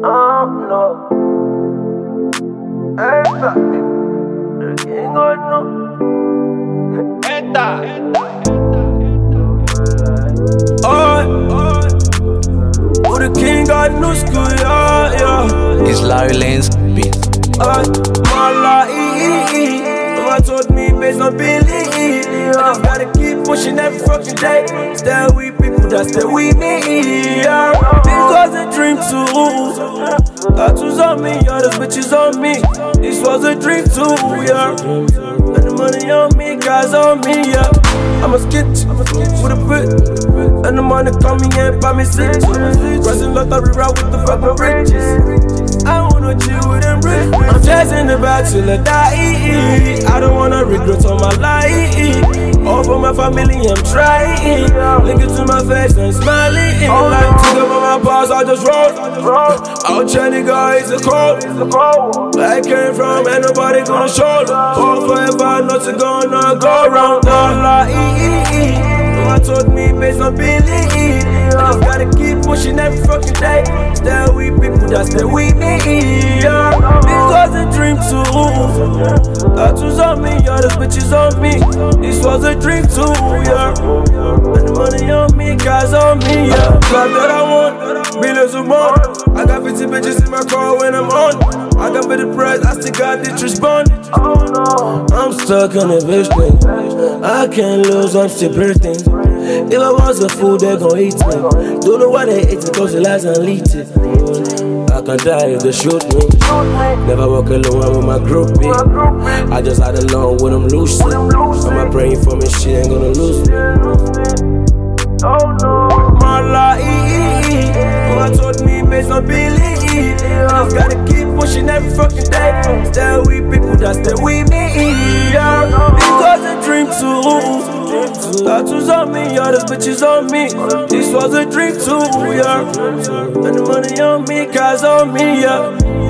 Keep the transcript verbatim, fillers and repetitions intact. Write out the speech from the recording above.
Oh no. Esta. The king of no. Esta. Oh, oh, the king got no school, yeah, yeah. It's Larry Lane's beat. Uh, my life, mama told me based on belief. I just gotta keep pushing every fucking day. Stay with people that stay with me, yeah. This was a dream too. Tattoos on me, all those bitches on me. This was a dream too, yeah. And the money on me, guys on me, yeah. I'm a skitch, with a bit. And the money come me and buy me six. Crossing lottery route with the fucking riches. I wanna chill with them rich. I'm chasing the bag till I die. I don't wanna regret all my life. All for my family, I'm trying. Link it to my face and smiling. Like to the my boss, I just roll. Out Chinese guys, it's a cold. Where I came from, ain't nobody gonna show. All forever, nothing gonna go wrong. Mama told me based on belief. I just gotta keep pushing every fucking day. Stay with people that stay with me, yeah. This was a dream too. Tattoos on me, all those bitches on me. This was a dream too, yeah. And the money on me, guys on me, yeah. Club that I want, millions of more. I got fifty bitches in my car when I'm on. I got better price, I still got the respond. I'm stuck on a vision. I can't lose, I'm still breathing. If I want some food, they gon' eat me. Don't know why they eat it, cause the lies and lead it. I can die if they shoot me. Never walk alone, I'm with my groupie. I just had alone when I'm lucid. I'm praying for me, she ain't gonna lose me. My life, mama told me based on belief. I just gotta keep pushing every fucking day. Stay with people that stay with me, yeah. This was a dream too. Tattoos on me, all those bitches on me. This was a dream too, yeah. And the money on me, guys on me, yeah.